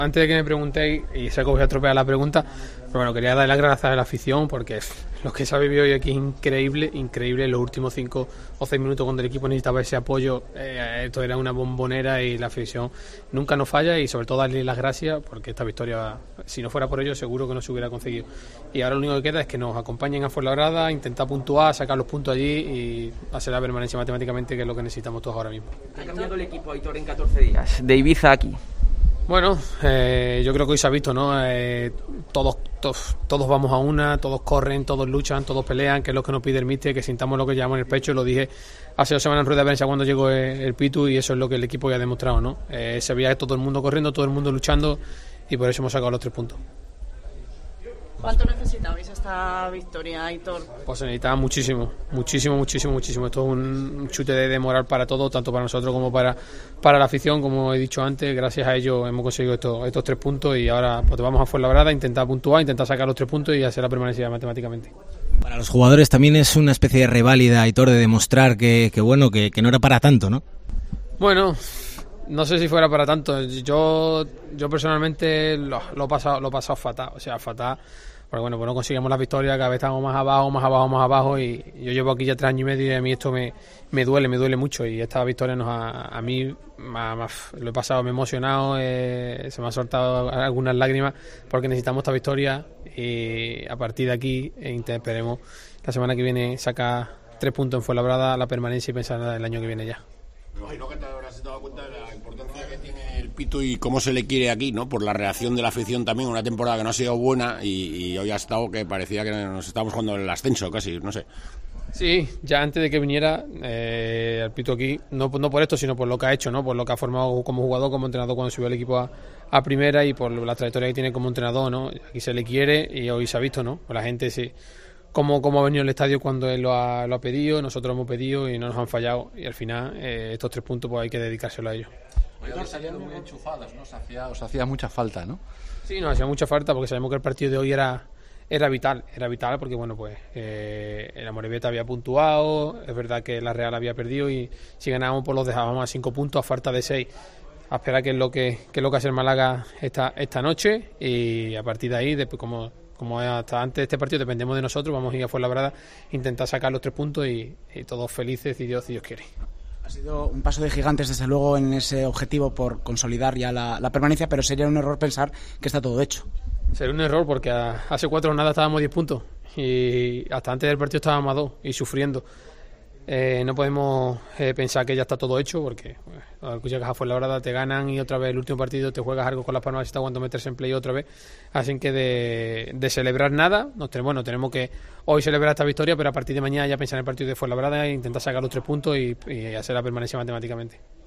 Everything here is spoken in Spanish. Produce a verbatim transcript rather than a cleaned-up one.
Antes de que me preguntéis, y sé que os voy a estropear la pregunta, pero bueno, quería dar las gracias a la afición porque lo que se ha vivido hoy aquí es increíble, increíble. En los últimos cinco o seis minutos cuando el equipo necesitaba ese apoyo, eh, esto era una bombonera y la afición nunca nos falla, y sobre todo darle las gracias porque esta victoria, si no fuera por ello, seguro que no se hubiera conseguido. Y ahora lo único que queda es que nos acompañen a Fuenlabrada, intentar puntuar, sacar los puntos allí y hacer la permanencia matemáticamente, que es lo que necesitamos todos ahora mismo. ¿Ha cambiado el equipo, Aitor, en catorce días? De Ibiza aquí. Bueno, eh, yo creo que hoy se ha visto, ¿no? Eh, todos, todos, todos vamos a una, todos corren, todos luchan, todos pelean, que es lo que nos pide el míster, que sintamos lo que llevamos en el pecho. Lo dije hace dos semanas en rueda de prensa cuando llegó el, el Pitu, y eso es lo que el equipo ya ha demostrado, ¿no? Eh, se veía todo el mundo corriendo, todo el mundo luchando, y por eso hemos sacado los tres puntos. ¿Cuánto necesitabais esta victoria, Aitor? Pues se necesitaba muchísimo, muchísimo, muchísimo, muchísimo. Esto es un chute de, de moral para todos, tanto para nosotros como para, para la afición. Como he dicho antes, gracias a ellos hemos conseguido estos, estos tres puntos, y ahora pues vamos a Fuenlabrada, intentar puntuar, intentar sacar los tres puntos y hacer la permanencia matemáticamente. Para los jugadores también es una especie de reválida, Aitor, de demostrar que, que bueno, que, que no era para tanto, ¿no? Bueno, no sé si fuera para tanto. Yo yo personalmente lo, lo he pasado, lo he pasado fatal, o sea, fatal. Pero bueno, pues no conseguimos la victoria, cada vez estamos más abajo, más abajo, más abajo, y yo llevo aquí ya tres años y medio y a mí esto me, me duele, me duele mucho, y esta victoria nos ha, a mí me, me, lo he pasado, me he emocionado, eh, se me han soltado algunas lágrimas porque necesitamos esta victoria, y a partir de aquí eh, esperemos la semana que viene sacar tres puntos en Fuenlabrada, la permanencia, y pensar en el año que viene ya. Me imagino que te habrás dado cuenta de la importancia que tiene el Pitu y cómo se le quiere aquí, ¿no? Por la reacción de la afición también, una temporada que no ha sido buena, y, y hoy ha estado que parecía que nos estábamos jugando el ascenso casi, no sé. Sí, ya antes de que viniera eh, el Pitu aquí, no, no por esto, sino por lo que ha hecho, ¿no? Por lo que ha formado como jugador, como entrenador cuando subió el equipo a, a primera, y por la trayectoria que tiene como entrenador, ¿no? Aquí se le quiere y hoy se ha visto, ¿no? Pues la gente sí. Cómo, cómo ha venido el estadio cuando él lo ha, lo ha pedido, nosotros hemos pedido y no nos han fallado, y al final eh, estos tres puntos pues hay que dedicárselo a ellos. Hoy salían muy enchufados, ¿no? Os hacía, os hacía mucha falta, ¿no? Sí, nos hacía mucha falta porque sabemos que el partido de hoy era era vital, era vital porque bueno, pues eh, el Amorebieta había puntuado, es verdad que la Real había perdido, y si ganábamos pues los dejábamos a cinco puntos a falta de seis. A esperar que es lo que, que es lo que hace el Málaga esta, esta noche, y a partir de ahí, después como Como hasta antes de este partido dependemos de nosotros, vamos a ir a Fuenlabrada, intentar sacar los tres puntos y, y todos felices, si Dios, si Dios quiere. Ha sido un paso de gigantes, desde luego, en ese objetivo por consolidar ya la, la permanencia, pero sería un error pensar que está todo hecho. Sería un error porque a, hace cuatro jornadas estábamos a diez puntos y hasta antes del partido estábamos a dos y sufriendo. Eh, no podemos eh, pensar que ya está todo hecho, porque bueno, llegas a Fuenlabrada, te ganan y otra vez el último partido te juegas algo con Las Palmas y está cuando meterse en play otra vez. Así que de, de celebrar nada, nos tenemos, bueno, tenemos que hoy celebrar esta victoria, pero a partir de mañana ya pensar en el partido de Fuenlabrada e intentar sacar los tres puntos y, y hacer la permanencia matemáticamente.